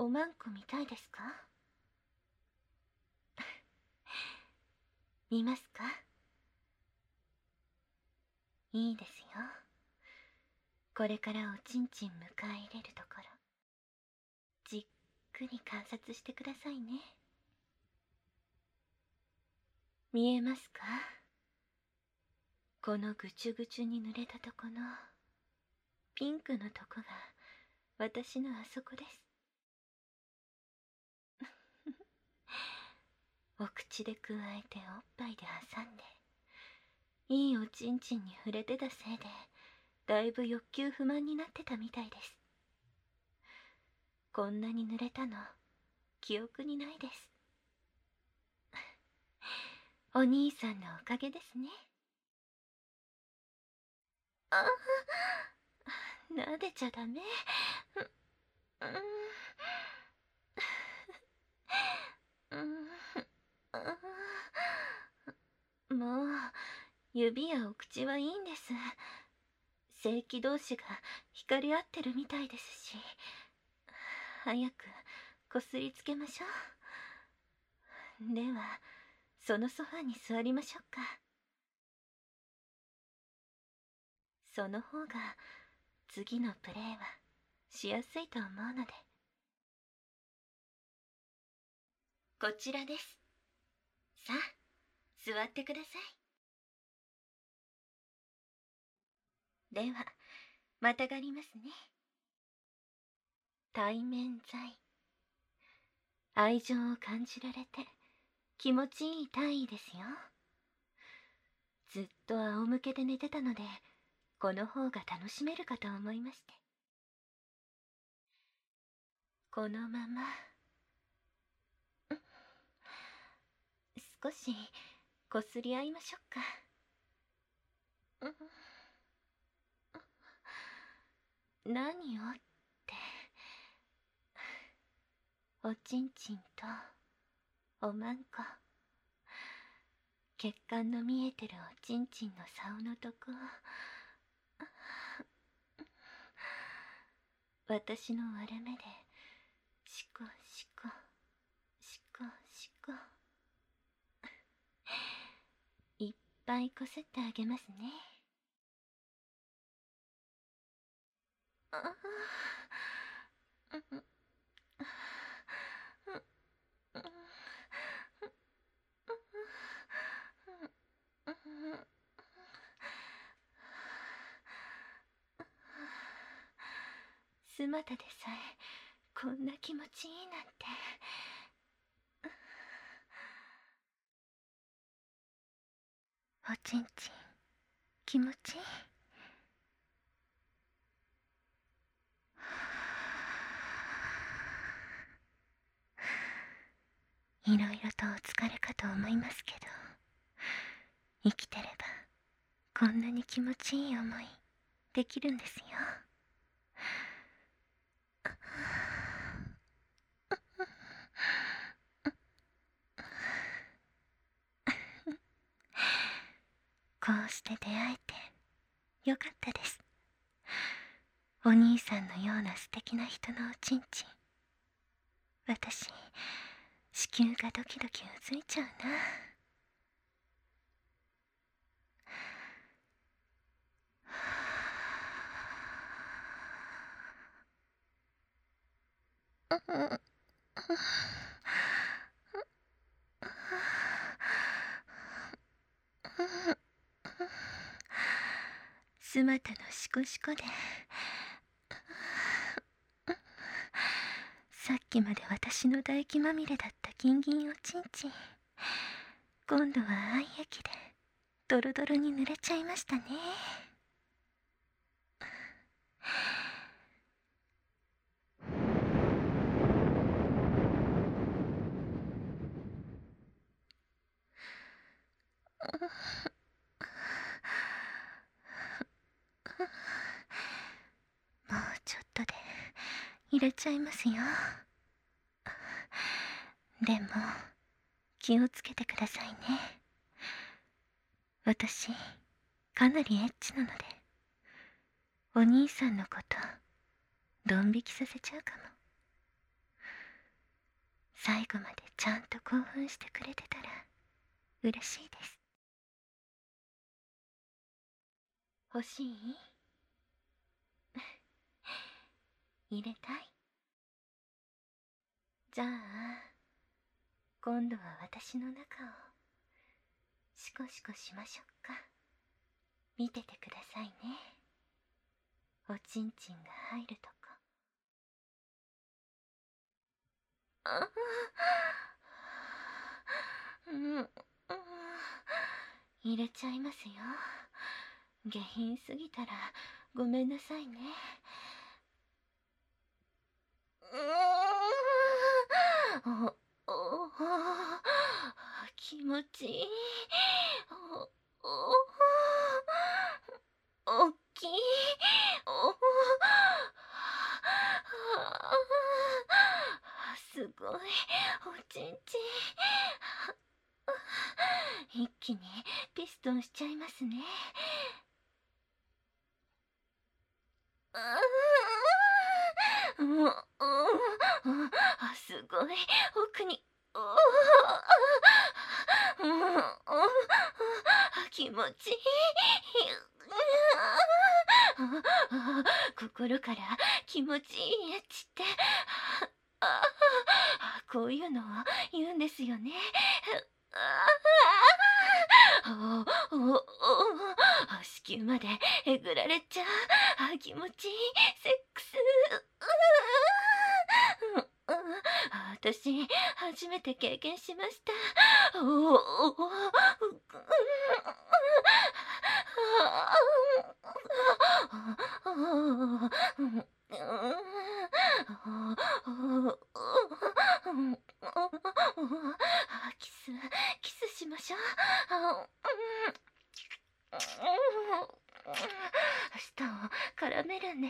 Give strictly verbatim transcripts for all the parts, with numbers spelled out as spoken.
おまんこ見たいですか？見ますか？いいですよ。これからおちんちん迎え入れるところ、じっくり観察してくださいね。見えますか？このぐちゅぐちゅに濡れたとこのピンクのとこが私のあそこです。お口でくわえておっぱいで挟んで、いいおちんちんに触れてたせいで、だいぶ欲求不満になってたみたいです。こんなに濡れたの、記憶にないです。お兄さんのおかげですね。ああ、撫でちゃダメ。うん、うん、うん、もう、指やお口はいいんです。性器同士が惹かれ合ってるみたいですし、早くこすりつけましょう。では、そのソファに座りましょうか。その方が次のプレーはしやすいと思うので。こちらです。さあ、座ってください。では、またがりますね。対面剤。愛情を感じられて気持ちいい体位ですよ。ずっと仰向けで寝てたので、この方が楽しめるかと思いまして。このまま少しこすり合いましょうか。何をって、おちんちんとおまんこ、血管の見えてるおちんちんの竿のとこ、私の割れ目でシコシコシコシコいっぱいこすってあげますね。ああ、スマタでさえこんな気持ちいいなんて。おちんちん気持ちいい。いろいろとお疲れかと思いますけど、生きてればこんなに気持ちいい思いできるんですよ。こうして出会えてよかったです。お兄さんのような素敵な人のおちんちん、私子宮がドキドキうずいちゃうな。スマタのシコシコで、さっきまで私の唾液まみれだったギンギンおちんちん、今度は愛液でドロドロに濡れちゃいましたね。もうちょっとで入れちゃいますよ。でも気をつけてくださいね。私かなりエッチなので、お兄さんのことドン引きさせちゃうかも。 最後までちゃんと興奮してくれてたら嬉しいです。欲しい？入れたい？じゃあ今度は私の中をシコシコしましょうか。見ててくださいね。おちんちんが入るとこ。あうん、うん、入れちゃいますよ。下品すぎたらごめんなさいね。うーん、おお気持ちいい。おおおっきい。おすごいおちんちん。一気にピストンしちゃいますね。うん、うん、あ、すごい奥に。うん、うん、気持ちいい。心から気持ちいいエッチってこういうのを言うんですよね。おおお子宮までえぐられちゃう。気持ちいいセックス。私初めて経験しました。おおキスキスしましょう。舌を絡めるんです。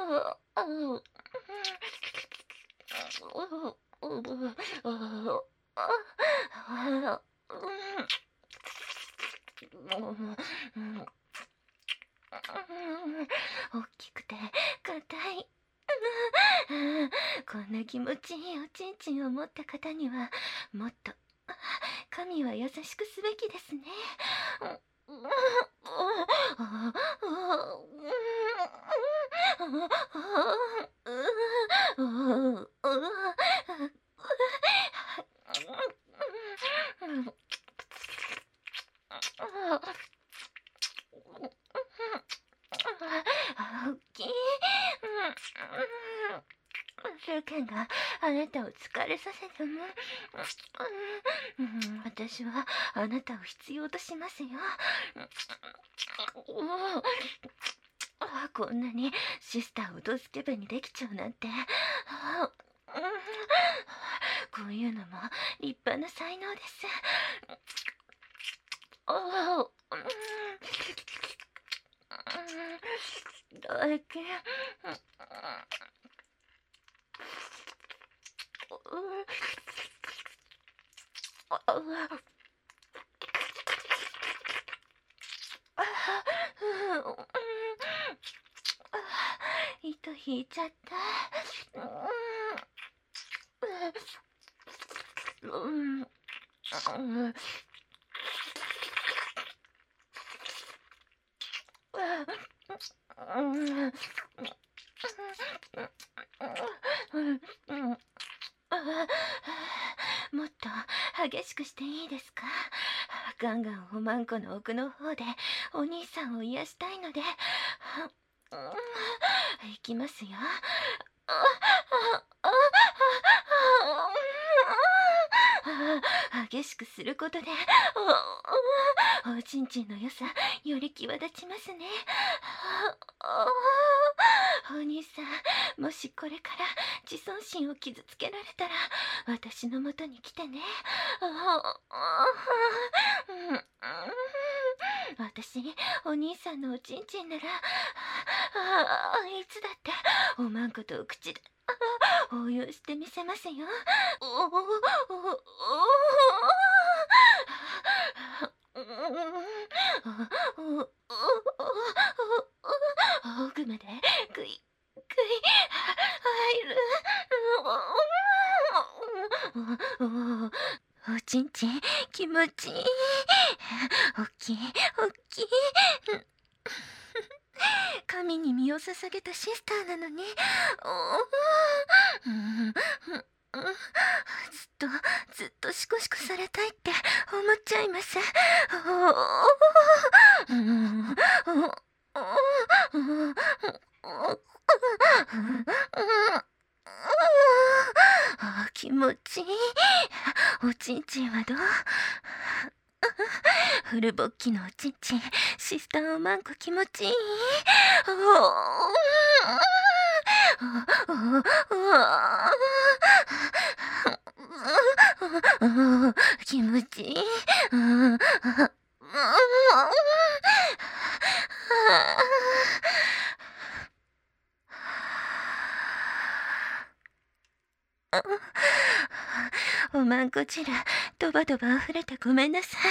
大きくて硬い。こんな気持ちいいおちんちんを持った方にはもっと神は優しくすべきですね。大きい。世間があなたを疲れさせても、うん、私はあなたを必要としますよ。こんなにシスターをドスケベにできちゃうなんて。こういうのも立派な才能です。だけ糸引いちゃった。うんうんもっと激しくしていいですか？ガンガンおまんこの奥の方でお兄さんを癒したいので、いきますよ。激しくすることでおちんちんの良さより際立ちますね。お兄さん、もしこれから自尊心を傷つけられたら私のもとに来てね。私お兄さんのおちんちんならいつだっておまんことお口で応用してみせますよ。奥までグイグイ入る。 おお、おちんちん気持ちいい。おっきいおっきい。神に身を捧げたシスターなのに、おー、うん、うん、うん、ずっとずっとシコシコされたいって思っちゃいます。おー、うん、おおあ、気持ちいい。おちんちんはどう？フルボッキのおちんちん、シスターおまんこ気持ちいい。気持ちいい。おまんこ汁ドバドバ溢れてごめんなさい。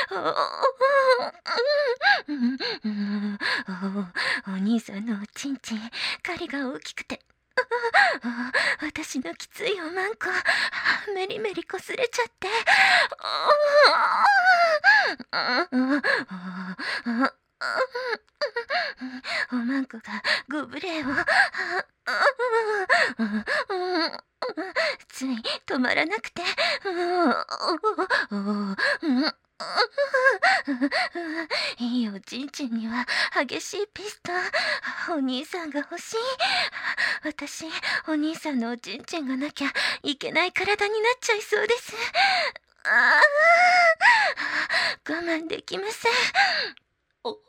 お兄さんのおちんちん狩りが大きくて、私のきついおまんこメリメリこすれちゃって、おまんこがご無礼を。つい止まらなくて、いいおちんちんには激しいピストン、お兄さんが欲しい。私、お兄さんのおちんちんがなきゃいけない体になっちゃいそうです。ああ、我慢できません。おお、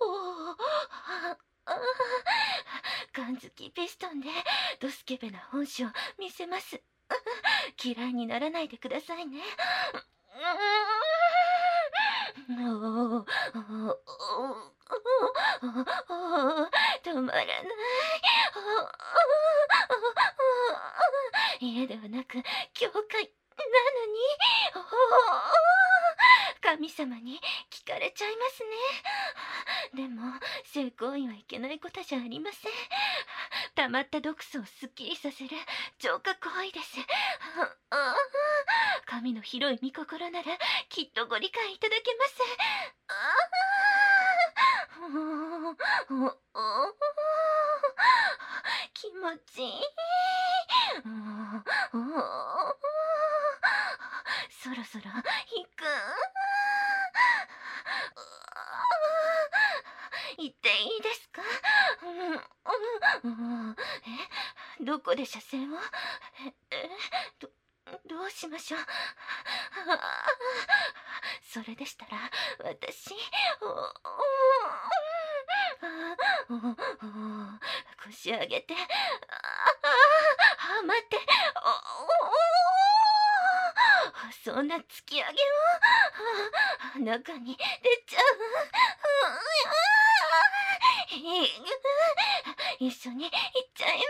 ガン好きピストンでドスケベな本性見せます。嫌いにならないでくださいね。止まらない。家ではなく教会なのに、神様に聞かれちゃいますね。でも性行為はいけないことじゃありません。溜まった毒素をすっきりさせる浄化行為です。神の広い御心ならきっとご理解いただけます。気持ちいい。そろそろ行く。行っていいですか？え、どこで射精を？え、ど、どうしましょう。それでしたら私、腰上げて、あ、待って、そんな突き上げを中に出ちゃう。一緒に行っちゃいます。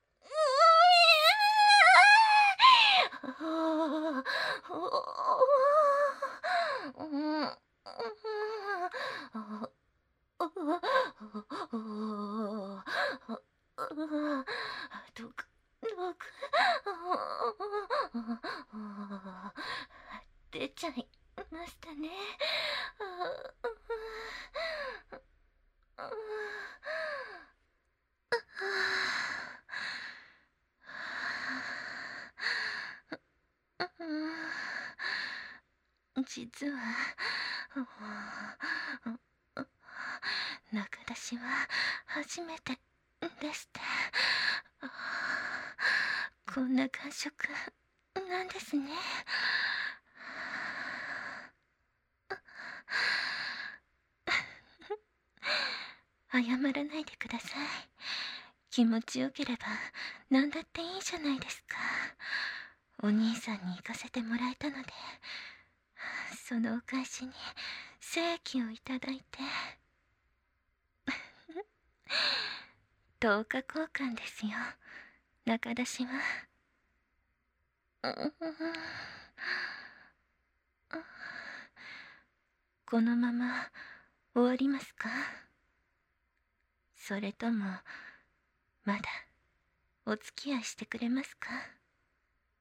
どくどく出ちゃいましたね。実は中出しは初めてでして、こんな感触なんですね。謝らないでください。気持ちよければ何だっていいじゃないですか。お兄さんに行かせてもらえたので、そのお返しに精液をいただいて等価交換ですよ、中出しは。このまま終わりますか？それともまだお付き合いしてくれますか？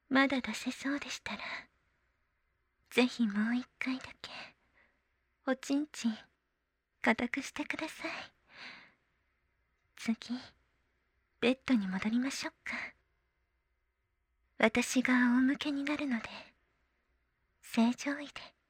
まだ出せそうでしたら、ぜひもう一回だけ、おちんちん、固くしてください。次、ベッドに戻りましょうか。私が仰向けになるので、正常位で